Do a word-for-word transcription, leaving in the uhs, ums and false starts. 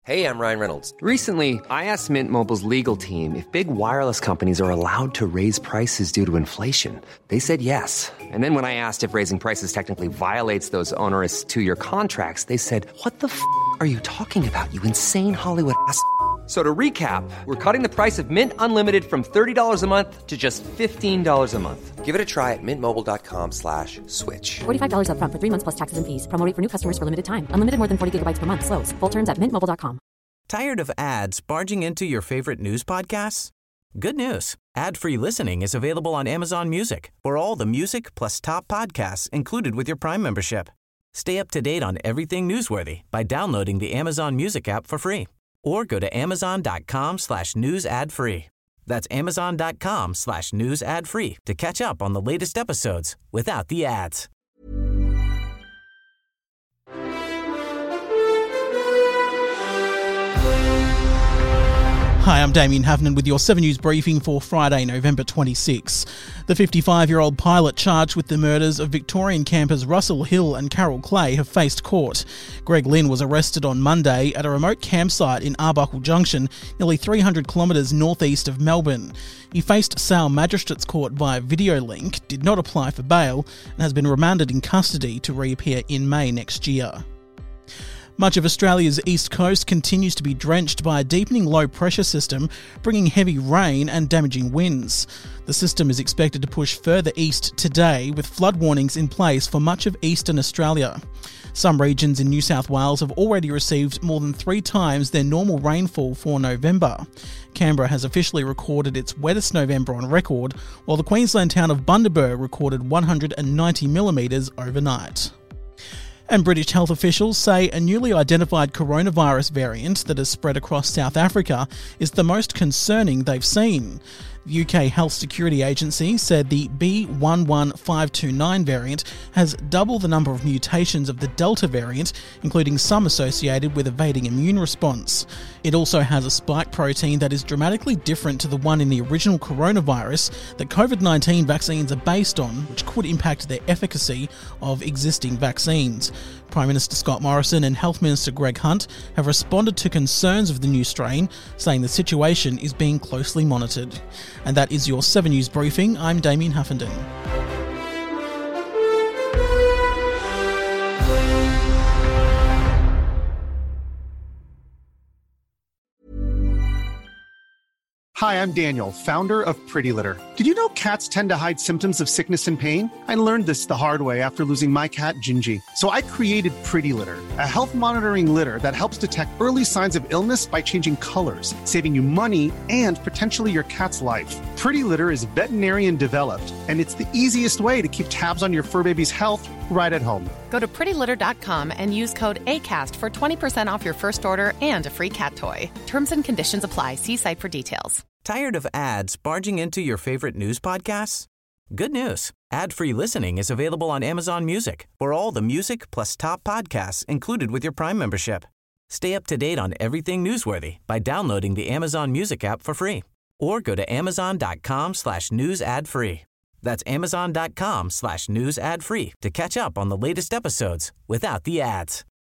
Hey, I'm Ryan Reynolds. Recently, I asked Mint Mobile's legal team if big wireless companies are allowed to raise prices due to inflation. They said yes. And then when I asked if raising prices technically violates those onerous two-year contracts, they said, what the f*** are you talking about, you insane Hollywood ass f- So to recap, we're cutting the price of Mint Unlimited from thirty dollars a month to just fifteen dollars a month. Give it a try at mintmobile.com slash switch. forty-five dollars up front for three months plus taxes and fees. Promo rate for new customers for limited time. Unlimited more than forty gigabytes per month. Slows full terms at mint mobile dot com. Tired of ads barging into your favorite news podcasts? Good news. Ad-free listening is available on Amazon Music for all the music plus top podcasts included with your Prime membership. Stay up to date on everything newsworthy by downloading the Amazon Music app for free or go to amazon.com slash news ad free. That's amazon.com slash news ad free to catch up on the latest episodes without the ads. Hi, I'm Damien Havnan with your seven News briefing for Friday, November twenty-sixth. The fifty-five-year-old pilot charged with the murders of Victorian campers Russell Hill and Carol Clay have faced court. Greg Lynn was arrested on Monday at a remote campsite in Arbuckle Junction, nearly three hundred kilometres northeast of Melbourne. He faced Sale Magistrates Court via video link, did not apply for bail, and has been remanded in custody to reappear in May next year. Much of Australia's east coast continues to be drenched by a deepening low-pressure system, bringing heavy rain and damaging winds. The system is expected to push further east today, with flood warnings in place for much of eastern Australia. Some regions in New South Wales have already received more than three times their normal rainfall for November. Canberra has officially recorded its wettest November on record, while the Queensland town of Bundaberg recorded one hundred ninety millimetres overnight. And British health officials say a newly identified coronavirus variant that has spread across South Africa is the most concerning they've seen. The U K Health Security Agency said the B one one five two nine variant has double the number of mutations of the Delta variant, including some associated with evading immune response. It also has a spike protein that is dramatically different to the one in the original coronavirus that COVID nineteen vaccines are based on, which could impact their efficacy of existing vaccines. Prime Minister Scott Morrison and Health Minister Greg Hunt have responded to concerns of the new strain, saying the situation is being closely monitored. And that is your seven News briefing. I'm Damien Huffenden. Hi, I'm Daniel, founder of Pretty Litter. Did you know cats tend to hide symptoms of sickness and pain? I learned this the hard way after losing my cat, Gingy. So I created Pretty Litter, a health monitoring litter that helps detect early signs of illness by changing colors, saving you money and potentially your cat's life. Pretty Litter is veterinarian developed, and it's the easiest way to keep tabs on your fur baby's health right at home. Go to pretty litter dot com and use code ACAST for twenty percent off your first order and a free cat toy. Terms and conditions apply. See site for details. Tired of ads barging into your favorite news podcasts? Good news. Ad-free listening is available on Amazon Music for all the music plus top podcasts included with your Prime membership. Stay up to date on everything newsworthy by downloading the Amazon Music app for free or go to amazon.com slash news ad free. That's amazon.com slash news ad free to catch up on the latest episodes without the ads.